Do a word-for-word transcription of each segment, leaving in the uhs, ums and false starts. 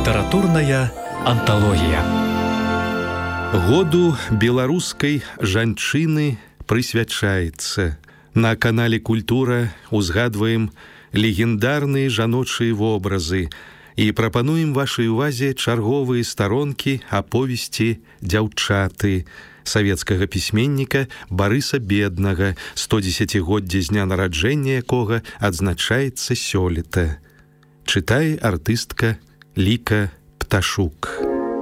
Літаратурная анталогія. Году беларускай жанчыны прысвячаецца. На канале «Культура» узгадваем легендарныя жаночыя вобразы і прапануем вашай увазе чарговыя старонкі аповесці «Дзяўчаты» савецкага пісьменніка Барыса Беднага, сто дзесяцігоддзе з дня нараджэння якога адзначаецца сёлета. Чытае артыстка Ліка Пташук.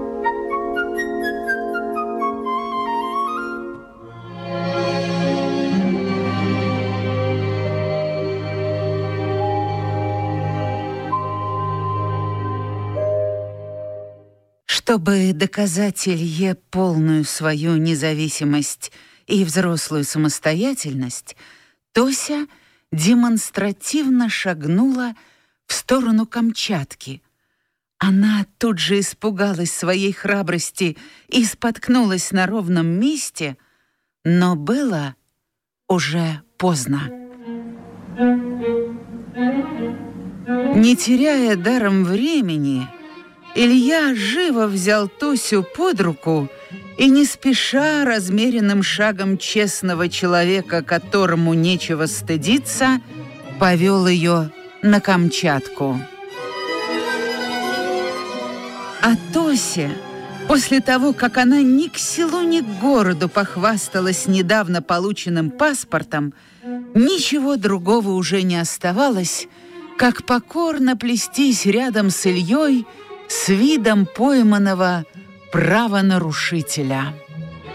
Чтобы доказать Илье полную свою независимость и взрослую самостоятельность, Тося демонстративно шагнула в сторону Камчатки. Она тут же испугалась своей храбрости и споткнулась на ровном месте, но было уже поздно. Не теряя даром времени, Илья живо взял Тосю под руку и, не спеша, размеренным шагом честного человека, которому нечего стыдиться, повел ее на Камчатку. А Тося, после того, как она ни к селу, ни к городу похвасталась недавно полученным паспортом, ничего другого уже не оставалось, как покорно плестись рядом с Ильей с видом пойманного правонарушителя.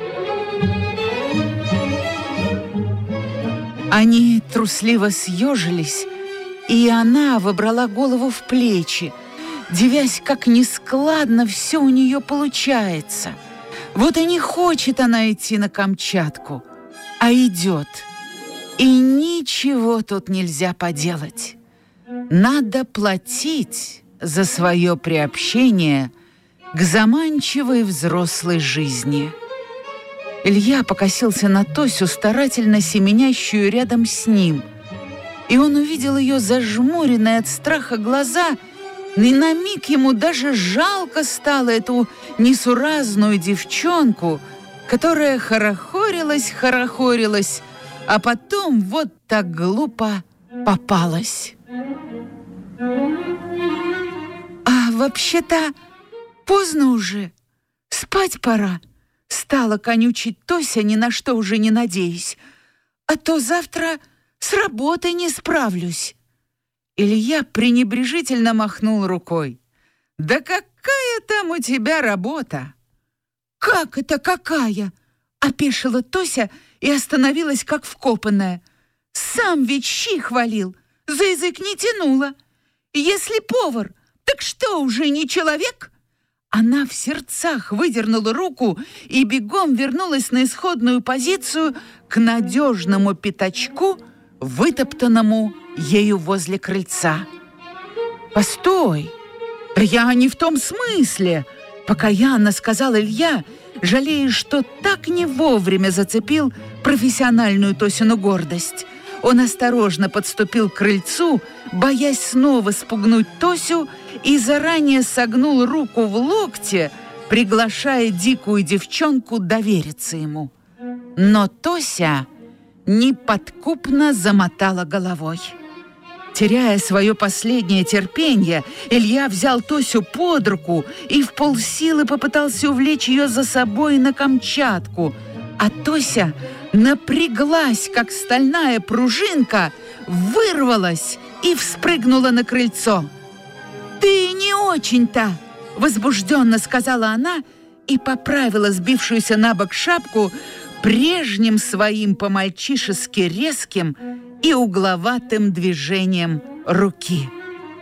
Они трусливо съежились, и она вобрала голову в плечи, дивясь, как нескладно все у нее получается. Вот и не хочет она идти на Камчатку, а идет. И ничего тут нельзя поделать. Надо платить за свое приобщение к заманчивой взрослой жизни. Илья покосился на Тосю, старательно семенящую рядом с ним, и он увидел ее зажмуренные от страха глаза, и на миг ему даже жалко стало эту несуразную девчонку, которая хорохорилась, хорохорилась, а потом вот так глупо попалась. «А вообще-то поздно уже, спать пора», — стала конючить Тося, ни на что уже не надеясь. «А то завтра с работой не справлюсь». Илья пренебрежительно махнул рукой. «Да какая там у тебя работа?» «Как это какая?» — опешила Тося и остановилась как вкопанная. «Сам ведь щи хвалил, за язык не тянула. Если повар, так что, уже не человек?» Она в сердцах выдернула руку и бегом вернулась на исходную позицию к надежному пятачку, вытоптанному ею возле крыльца. «Постой! Да я не в том смысле!» — покаянно сказал Илья, жалея, что так не вовремя зацепил профессиональную Тосину гордость. Он осторожно подступил к крыльцу, боясь снова спугнуть Тосю, и заранее согнул руку в локте, приглашая дикую девчонку довериться ему. Но Тося неподкупно замотала головой. Теряя свое последнее терпение, Илья взял Тосю под руку и в полсилы попытался увлечь ее за собой на Камчатку, а Тося напряглась, как стальная пружинка, вырвалась и вспрыгнула на крыльцо. «Ты не очень-то!» — возбужденно сказала она и поправила сбившуюся на бок шапку прежним своим по-мальчишески резким и угловатым движением руки.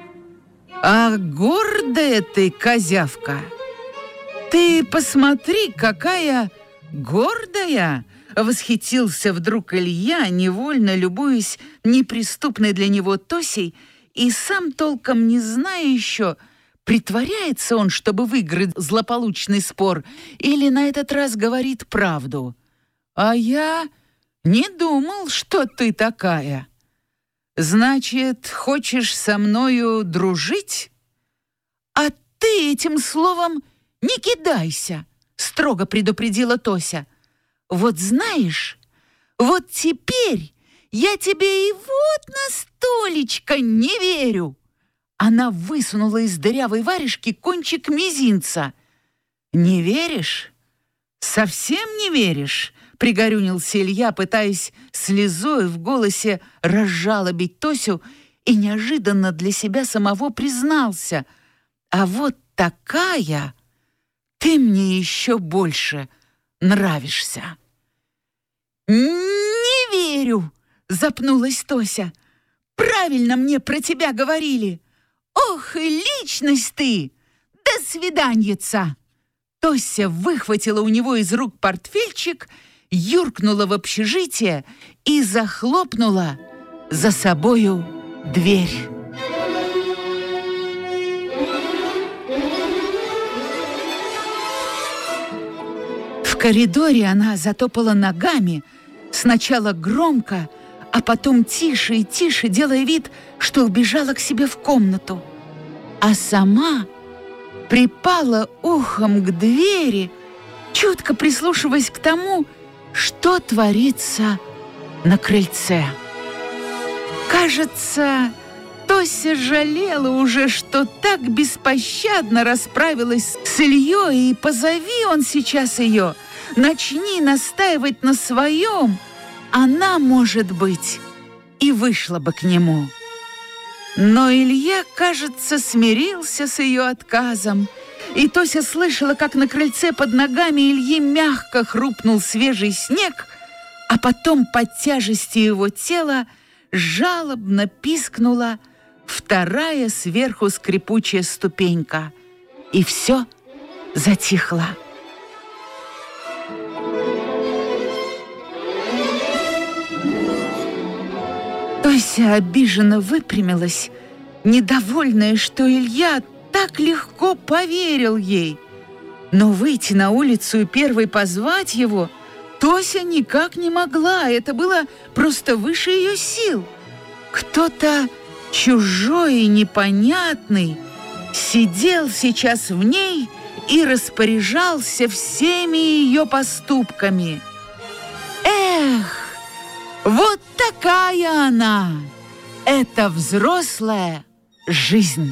«А гордая ты, козявка! Ты посмотри, какая гордая!» Восхитился вдруг Илья, невольно любуясь неприступной для него Тосей, и сам толком не зная еще, притворяется он, чтобы выиграть злополучный спор, или на этот раз говорит правду. «А я не думал, что ты такая. Значит, хочешь со мною дружить? А ты этим словом не кидайся», — строго предупредила Тося. «Вот знаешь, вот теперь я тебе и вот на столечко не верю». Она высунула из дырявой варежки кончик мизинца. «Не веришь? Совсем не веришь?» — пригорюнился Илья, пытаясь слезой в голосе разжалобить Тосю, и неожиданно для себя самого признался: «А вот такая ты мне еще больше нравишься». «Не верю!» — запнулась Тося. «Правильно мне про тебя говорили. Ох, и личность ты! До свиданьица!» Тося выхватила у него из рук портфельчик, юркнула в общежитие и захлопнула за собою дверь. В коридоре она затопала ногами, сначала громко, а потом тише и тише, делая вид, что убежала к себе в комнату. А сама припала ухом к двери, чутко прислушиваясь к тому, что творится на крыльце. Кажется, Тося жалела уже, что так беспощадно расправилась с Ильей, и позови он сейчас ее, начни настаивать на своем, она, может быть, и вышла бы к нему. Но Илья, кажется, смирился с ее отказом, и Тося слышала, как на крыльце под ногами Ильи мягко хрупнул свежий снег, а потом под тяжестью его тела жалобно пискнула вторая сверху скрипучая ступенька, и все затихло. Тося обиженно выпрямилась, недовольная, что Илья так легко поверил ей. Но выйти на улицу и первой позвать его Тося никак не могла, это было просто выше ее сил. Кто-то чужой и непонятный сидел сейчас в ней и распоряжался всеми ее поступками. Эх! Вот такая она, эта взрослая жизнь.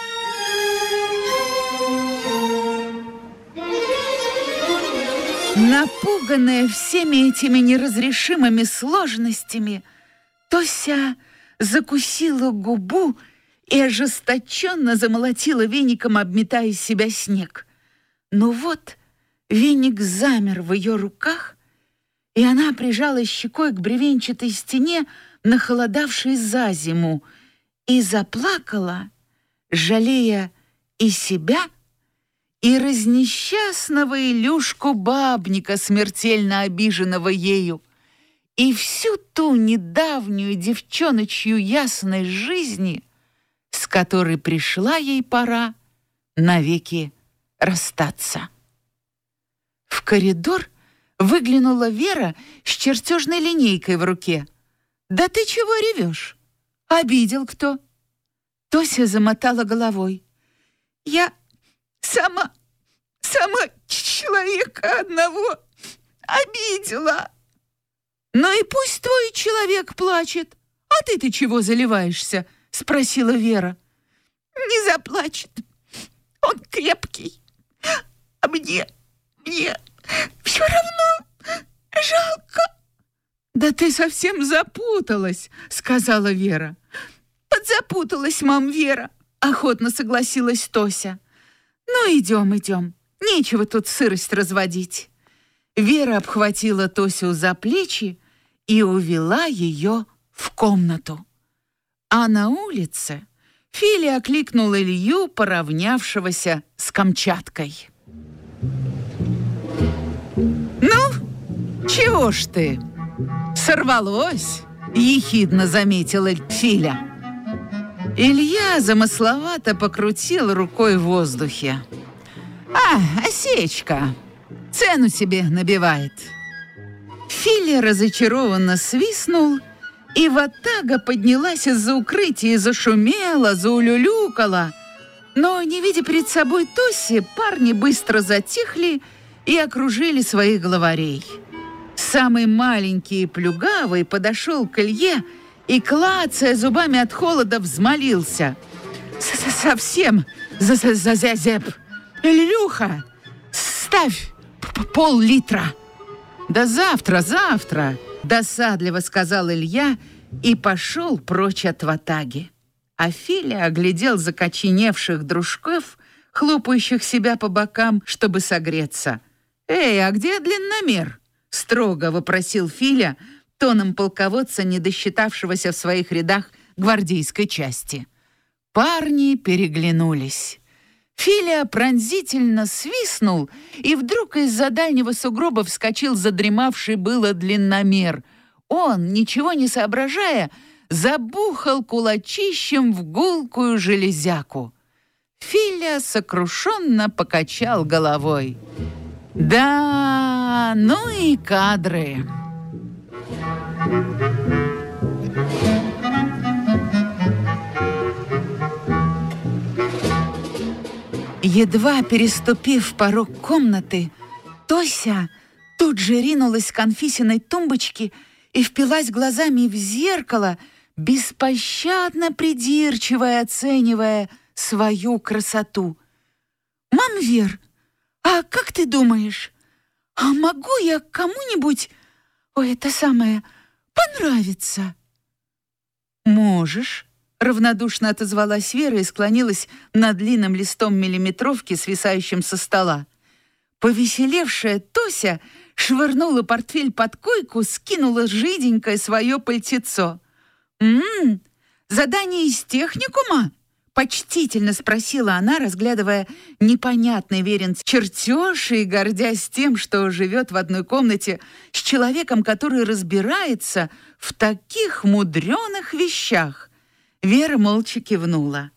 Напуганная всеми этими неразрешимыми сложностями, Тося закусила губу и ожесточенно замолотила веником, обметая из себя снег. Но вот веник замер в ее руках, и она прижалась щекой к бревенчатой стене, нахолодавшей за зиму, и заплакала, жалея и себя, и разнесчастного Илюшку Бабника, смертельно обиженного ею, и всю ту недавнюю девчоночью ясность жизни, с которой пришла ей пора навеки расстаться. В коридор выглянула Вера с чертежной линейкой в руке. «Да ты чего ревешь? Обидел кто?» Тося замотала головой. «Я сама, сама человека одного обидела». «Ну и пусть твой человек плачет. А ты-то чего заливаешься?» — спросила Вера. «Не заплачет. Он крепкий. А мне, мне все равно жалко». «Да ты совсем запуталась», — сказала Вера. «Подзапуталась, мам, Вера», — охотно согласилась Тося. «Ну, идем, идем. Нечего тут сырость разводить». Вера обхватила Тосю за плечи и увела ее в комнату. А на улице Филя окликнула Илью, поравнявшегося с Камчаткой. «Ну, чего ж ты? Сорвалось?» — ехидно заметила Филя. Илья замысловато покрутил рукой в воздухе. «А, осечка! Цену себе набивает». Филя разочарованно свистнул, и ватага поднялась из-за укрытия и зашумела, заулюлюкала. Но, не видя перед собой Тоси, парни быстро затихли и окружили своих главарей. Самый маленький и плюгавый подошел к Илье и, клацая зубами от холода, взмолился: «Совсем зазяб! Илюха, ставь пол-литра!» «Да завтра, завтра!» — досадливо сказал Илья и пошел прочь от ватаги. А Филя оглядел закоченевших дружков, хлопающих себя по бокам, чтобы согреться. «Эй, а где длинномер?» — строго вопросил Филя тоном полководца, не досчитавшегося в своих рядах гвардейской части. Парни переглянулись. Филя пронзительно свистнул, и вдруг из-за дальнего сугроба вскочил задремавший было длинномер. Он, ничего не соображая, забухал кулачищем в гулкую железяку. Филя сокрушенно покачал головой. «Да, ну и кадры!» Едва переступив порог комнаты, Тося тут же ринулась к Анфисиной тумбочке и впилась глазами в зеркало, беспощадно придирчиво оценивая свою красоту. «Мам Вер, а как ты думаешь, а могу я кому-нибудь, ой, это самое, понравиться?» «Можешь», — равнодушно отозвалась Вера и склонилась над длинным листом миллиметровки, свисающим со стола. Повеселевшая Тося швырнула портфель под койку, скинула жиденькое свое пальтецо. «М-м, задание из техникума?» — почтительно спросила она, разглядывая непонятный Верин чертеж и гордясь тем, что живет в одной комнате с человеком, который разбирается в таких мудреных вещах. Вера молча кивнула.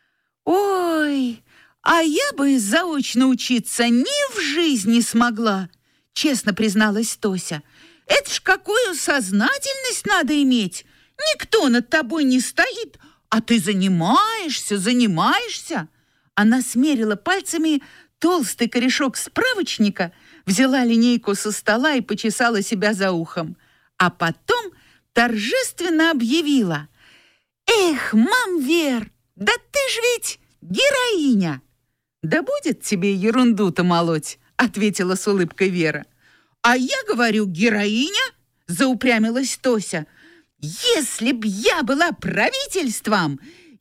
«Ой, а я бы заочно учиться ни в жизни смогла», — честно призналась Тося. «Это ж какую сознательность надо иметь! Никто над тобой не стоит, а ты занимаешься, занимаешься!» Она смерила пальцами толстый корешок справочника, взяла линейку со стола и почесала себя за ухом. А потом торжественно объявила: «Эх, мам Вер, да ты ж ведь героиня!» «Да будет тебе ерунду-то молоть», — ответила с улыбкой Вера. «А я говорю, героиня?» — заупрямилась Тося. «Если б я была правительством,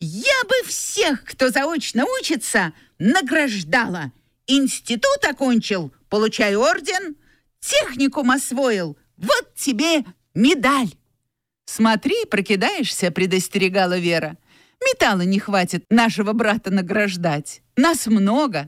я бы всех, кто заочно учится, награждала. Институт окончил, получай орден, техникум освоил, вот тебе медаль». «Смотри, прокидаешься», — предостерегала Вера. «Металла не хватит нашего брата награждать. Нас много».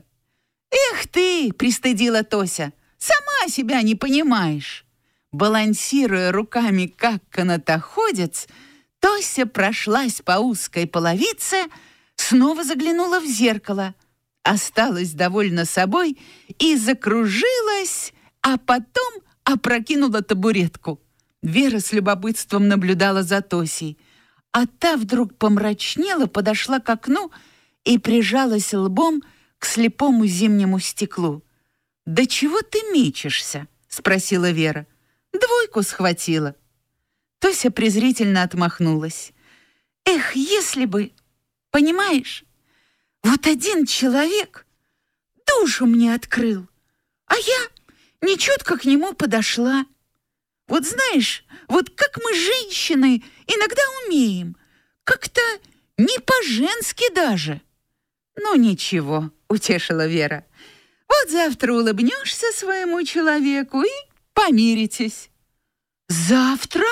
«Эх ты!» — пристыдила Тося. «Сама себя не понимаешь». Балансируя руками, как канатоходец, Тося прошлась по узкой половице, снова заглянула в зеркало, осталась довольна собой и закружилась, а потом опрокинула табуретку. Вера с любопытством наблюдала за Тосей, а та вдруг помрачнела, подошла к окну и прижалась лбом к слепому зимнему стеклу. «Да чего ты мечешься?» — спросила Вера. «Двойку схватила». Тося презрительно отмахнулась. «Эх, если бы, понимаешь, вот один человек душу мне открыл, а я нечутко к нему подошла. Вот знаешь, вот как мы, женщины, иногда умеем, как-то не по-женски даже». «Ну ничего», — утешила Вера. «Вот завтра улыбнешься своему человеку и помиритесь». «Завтра?»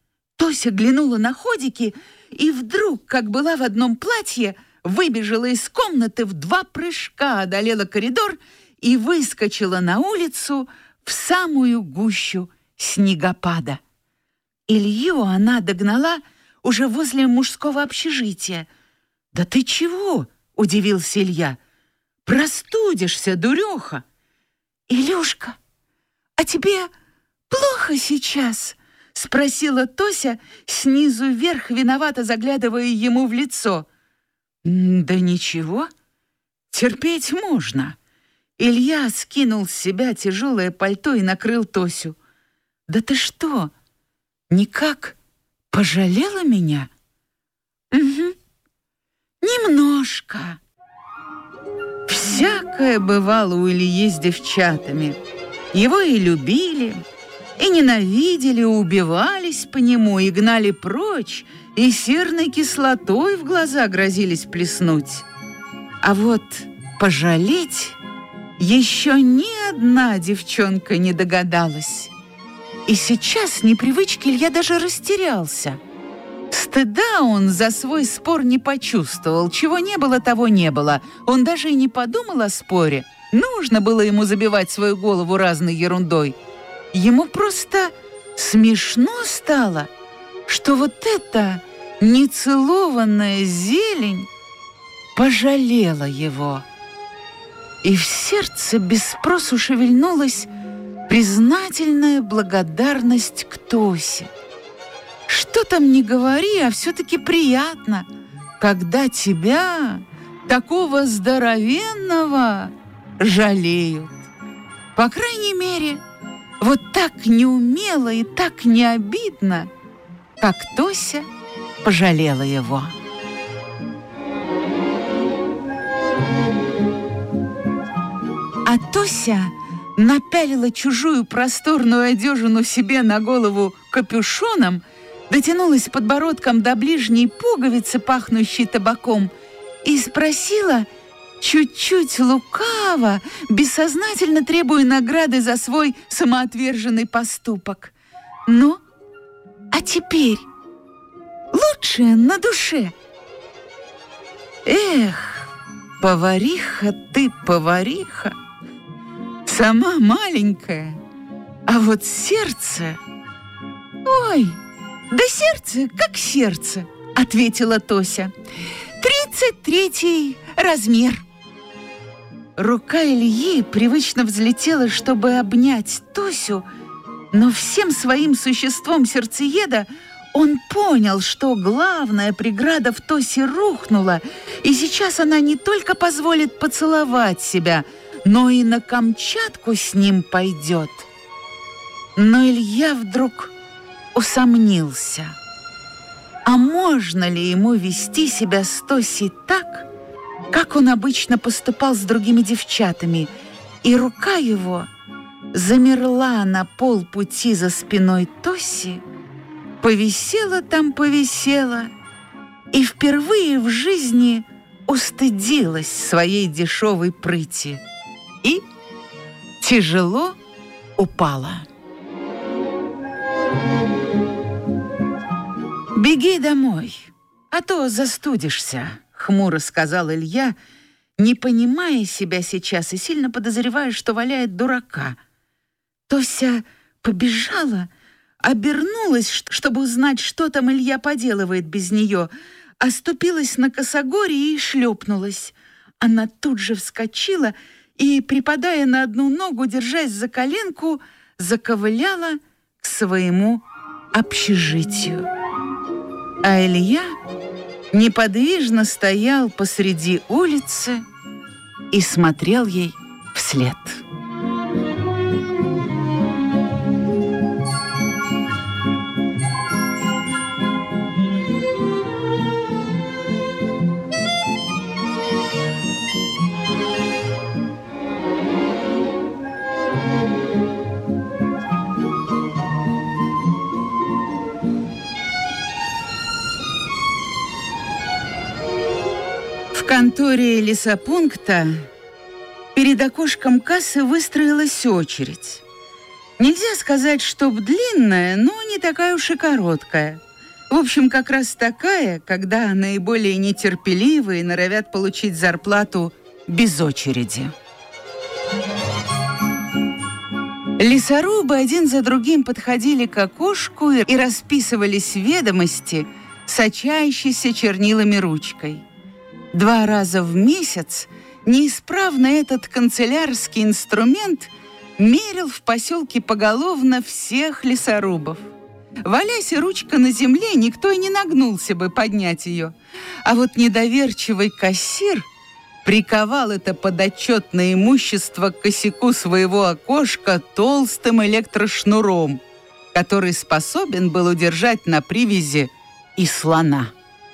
Тося глянула на ходики и вдруг, как была в одном платье, выбежала из комнаты, в два прыжка одолела коридор и выскочила на улицу в самую гущу снегопада. Илью она догнала уже возле мужского общежития. «Да ты чего?» — удивился Илья. «Простудишься, дуреха!» «Илюшка, а тебе плохо сейчас?» — спросила Тося, снизу вверх виновато заглядывая ему в лицо. «Да ничего», терпеть можно. Илья скинул с себя тяжелое пальто и накрыл Тосю. «Да ты что, никак пожалела меня?» «Угу, немножко». Всякое бывало у Ильи с девчатами. Его и любили, и ненавидели, и убивались по нему, и гнали прочь, и серной кислотой в глаза грозились плеснуть. А вот пожалеть еще ни одна девчонка не догадалась. И сейчас с непривычки Илья даже растерялся. Стыда он за свой спор не почувствовал. Чего не было, того не было. Он даже и не подумал о споре. Нужно было ему забивать свою голову разной ерундой. Ему просто смешно стало, что вот эта нецелованная зелень пожалела его. И в сердце без спросу шевельнулась признательная благодарность к Тосе. Что там ни говори, а все-таки приятно, когда тебя, такого здоровенного, жалеют. По крайней мере, вот так неумело и так не обидно, как Тося пожалела его. А Тося напялила чужую просторную одежину себе на голову капюшоном, дотянулась подбородком до ближней пуговицы, пахнущей табаком, и спросила чуть-чуть лукаво, бессознательно требуя награды за свой самоотверженный поступок: «Ну, а теперь лучше на душе?» «Эх, повариха ты, повариха, сама маленькая, а вот сердце... Ой, да сердце как сердце», — ответила Тося. «Тридцать третий размер». Рука Ильи привычно взлетела, чтобы обнять Тосю, но всем своим существом сердцееда он понял, что главная преграда в Тосе рухнула, и сейчас она не только позволит поцеловать себя, но и на Камчатку с ним пойдет. Но Илья вдруг усомнился. А можно ли ему вести себя с Тосей так, как он обычно поступал с другими девчатами? И рука его замерла на полпути за спиной Тоси, повисела там, повисела, и впервые в жизни устыдилась своей дешевой прыти и тяжело упала. «Беги домой, а то застудишься», — хмуро сказал Илья, не понимая себя сейчас и сильно подозревая, что валяет дурака. Тося побежала, обернулась, чтобы узнать, что там Илья поделывает без нее, оступилась на косогоре и шлепнулась. Она тут же вскочила и, припадая на одну ногу, держась за коленку, заковыляла к своему общежитию. А Илья неподвижно стоял посреди улицы и смотрел ей вслед. В конторе лесопункта перед окошком кассы выстроилась очередь. Нельзя сказать, чтоб длинная, но не такая уж и короткая. В общем, как раз такая, когда наиболее нетерпеливые норовят получить зарплату без очереди. Лесорубы один за другим подходили к окошку и расписывались ведомости, сочащейся чернилами ручкой. Два раза в месяц неисправно этот канцелярский инструмент мерил в поселке поголовно всех лесорубов. Валясь ручка на земле, никто и не нагнулся бы поднять ее. А вот недоверчивый кассир приковал это подотчетное имущество к косяку своего окошка толстым электрошнуром, который способен был удержать на привязи и слона.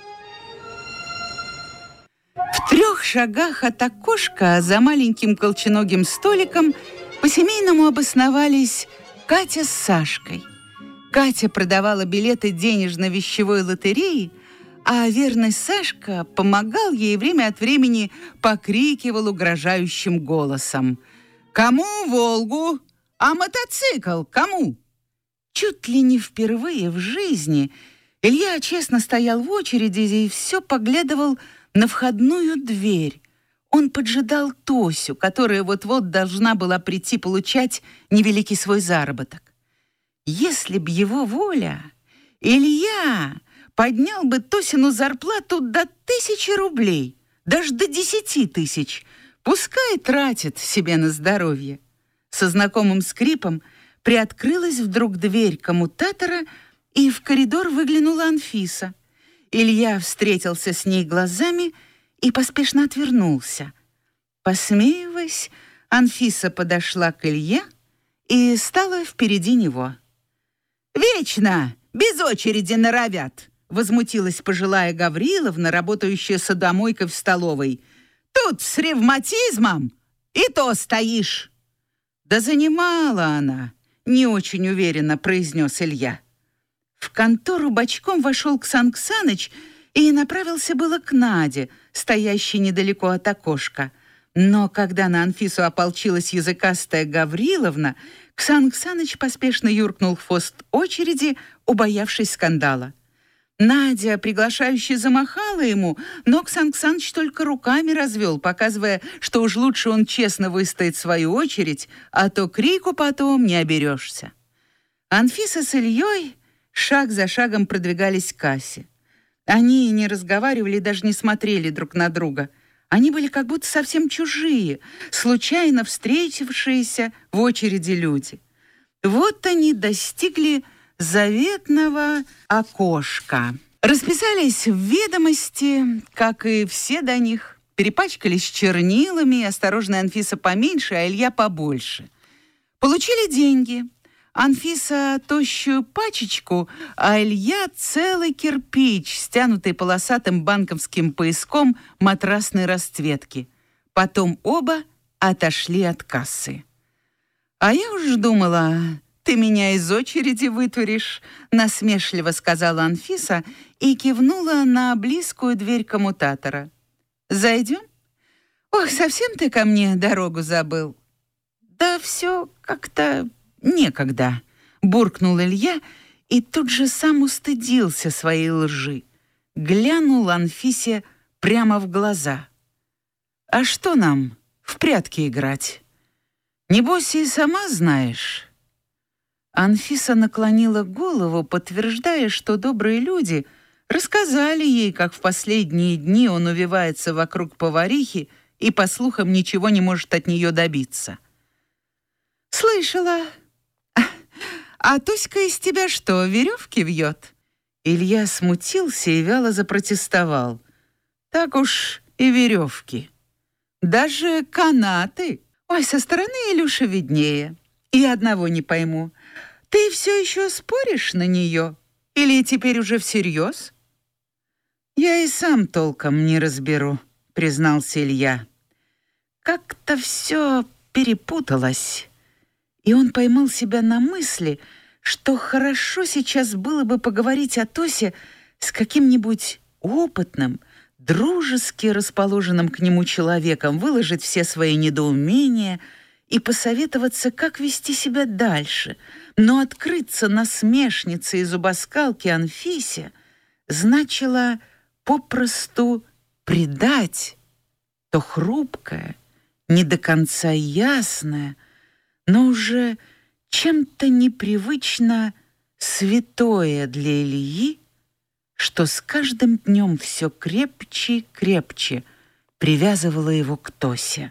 В трех шагах от окошка за маленьким колченогим столиком по-семейному обосновались Катя с Сашкой. Катя продавала билеты денежно-вещевой лотереи, а верный Сашка помогал ей, время от времени покрикивал угрожающим голосом: «Кому Волгу? А мотоцикл кому?» Чуть ли не впервые в жизни Илья честно стоял в очереди и все поглядывал на входную дверь. Он поджидал Тосю, которая вот-вот должна была прийти получать невеликий свой заработок. Если б его воля, Илья поднял бы Тосину зарплату до тысячи рублей, даже до десяти тысяч. Пускай тратит себе на здоровье. Со знакомым скрипом приоткрылась вдруг дверь коммутатора, и в коридор выглянула Анфиса. Илья встретился с ней глазами и поспешно отвернулся. Посмеиваясь, Анфиса подошла к Илье и стала впереди него. «Вечно без очереди норовят!» — возмутилась пожилая Гавриловна, работающая садомойкой в столовой. «Тут с ревматизмом и то стоишь!» «Да занимала она!» — не очень уверенно произнес Илья. В контору бочком вошел Ксан Ксаныч и направился было к Наде, стоящей недалеко от окошка. Но когда на Анфису ополчилась языкастая Гавриловна, Ксан Ксаныч поспешно юркнул в хвост очереди, убоявшись скандала. Надя приглашающе замахала ему, но Ксан Ксаныч только руками развел, показывая, что уж лучше он честно выстоит свою очередь, а то крику потом не оберешься. Анфиса с Ильей шаг за шагом продвигались к кассе. Они не разговаривали, даже не смотрели друг на друга. Они были как будто совсем чужие, случайно встретившиеся в очереди люди. Вот они достигли заветного окошка. Расписались в ведомости, как и все до них, перепачкались чернилами, осторожная Анфиса поменьше, а Илья побольше. Получили деньги. Анфиса тощую пачечку, а Илья целый кирпич, стянутый полосатым банковским пояском матрасной расцветки. Потом оба отошли от кассы. «А я уж думала, ты меня из очереди вытуришь», — насмешливо сказала Анфиса и кивнула на близкую дверь коммутатора. «Зайдем? Ох, совсем ты ко мне дорогу забыл». «Да все как-то некогда», — буркнул Илья и тут же сам устыдился своей лжи. Глянул Анфисе прямо в глаза. «А что нам в прятки играть? Небось, и сама знаешь». Анфиса наклонила голову, подтверждая, что добрые люди рассказали ей, как в последние дни он увивается вокруг поварихи и, по слухам, ничего не может от нее добиться. «Слышала. А Туська из тебя что, веревки вьет?» Илья смутился и вяло запротестовал. «Так уж и веревки. Даже канаты. Ой, со стороны Илюша виднее. И одного не пойму. Ты все еще споришь на нее? Или теперь уже всерьез?» «Я и сам толком не разберу», — признался Илья. «Как-то все перепуталось». И он поймал себя на мысли, что хорошо сейчас было бы поговорить о Тосе с каким-нибудь опытным, дружески расположенным к нему человеком, выложить все свои недоумения и посоветоваться, как вести себя дальше. Но открыться насмешнице и зубоскалке Анфисе значило попросту предать то хрупкое, не до конца ясное, но уже чем-то непривычно святое для Ильи, что с каждым днем все крепче и крепче привязывало его к Тосе.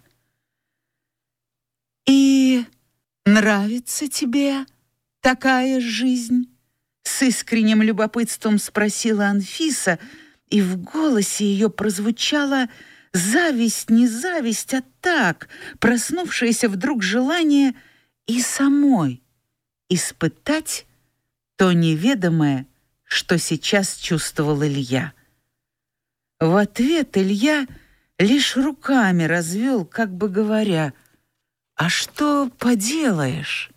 «И нравится тебе такая жизнь?» С искренним любопытством спросила Анфиса, и в голосе ее прозвучало Зависть, не зависть, а так, проснувшееся вдруг желание и самой испытать то неведомое, что сейчас чувствовал Илья. В ответ Илья лишь руками развел, как бы говоря: «А что поделаешь?»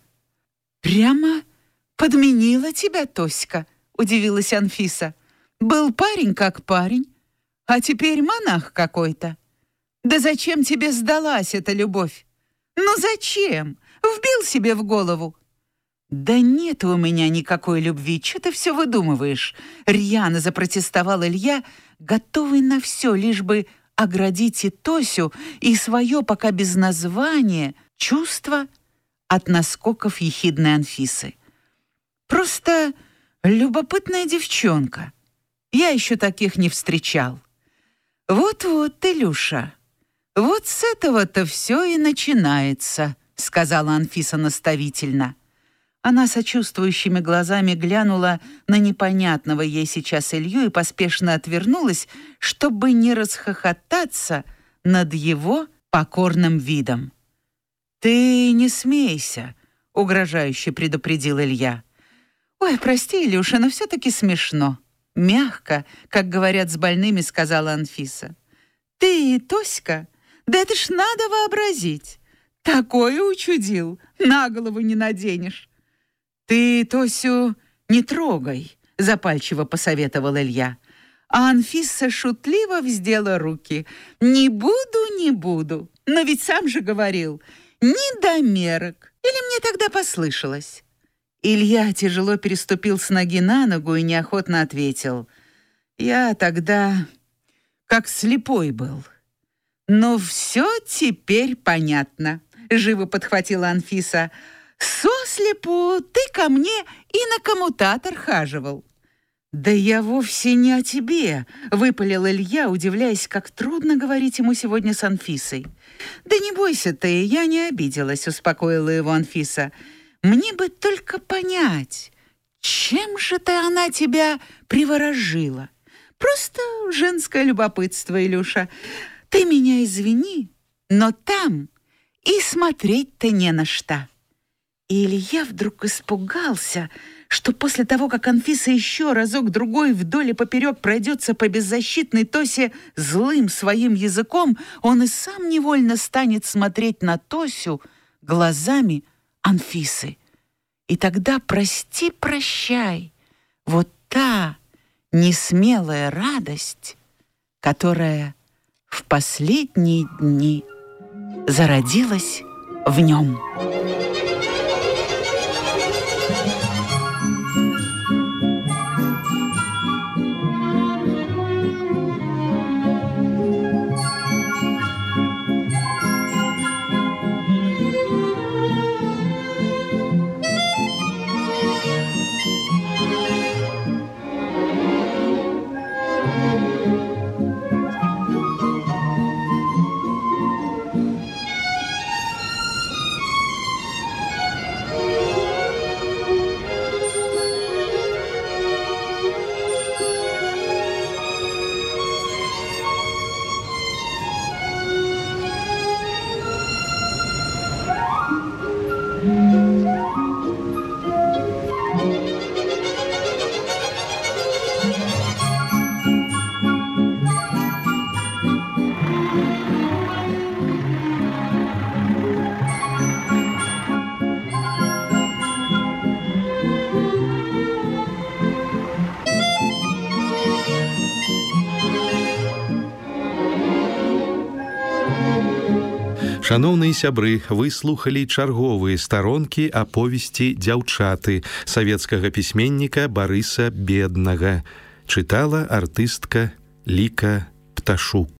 «Прямо подменила тебя Тоська», — удивилась Анфиса. «Был парень как парень, а теперь монах какой-то. Да зачем тебе сдалась эта любовь? Ну зачем? Вбил себе в голову». «Да нет у меня никакой любви, что ты все выдумываешь?» Рьяно запротестовал Илья, готовый на все, лишь бы оградить и Тосю, и свое пока без названия чувство от наскоков ехидной Анфисы. «Просто любопытная девчонка. Я еще таких не встречал». «Вот-вот, Илюша, вот с этого-то все и начинается», — сказала Анфиса наставительно. Она сочувствующими глазами глянула на непонятного ей сейчас Илью и поспешно отвернулась, чтобы не расхохотаться над его покорным видом. «Ты не смейся», — угрожающе предупредил Илья. «Ой, прости, Илюша, но все-таки смешно». Мягко, как говорят с больными, сказала Анфиса. «Ты, Тоська, да это ж надо вообразить. Такое учудил, на голову не наденешь». «Ты Тосю не трогай», — запальчиво посоветовал Илья. А Анфиса шутливо вздела руки. «Не буду, не буду. Но ведь сам же говорил, недомерок. Или мне тогда послышалось?» Илья тяжело переступил с ноги на ногу и неохотно ответил: «Я тогда как слепой был». «Ну все теперь понятно», — живо подхватила Анфиса. «Сослепу ты ко мне и на коммутатор хаживал». «Да я вовсе не о тебе», — выпалил Илья, удивляясь, как трудно говорить ему сегодня с Анфисой. «Да не бойся ты, я не обиделась», — успокоила его Анфиса. «Мне бы только понять, чем же ты она тебя приворожила? Просто женское любопытство, Илюша. Ты меня извини, но там и смотреть-то не на что». И Илья вдруг испугался, что после того, как Анфиса еще разок-другой вдоль и поперек пройдется по беззащитной Тосе злым своим языком, он и сам невольно станет смотреть на Тосю глазами Анфисы. И тогда прости-прощай, вот та несмелая радость, которая в последние дни зародилась в нем. Шаноўныя сябры, вы слухалі чарговыя старонкі аповесці «Дзяўчаты» савецкага пісьменніка Барыса Беднага. Чытала артыстка Ліка Пташук.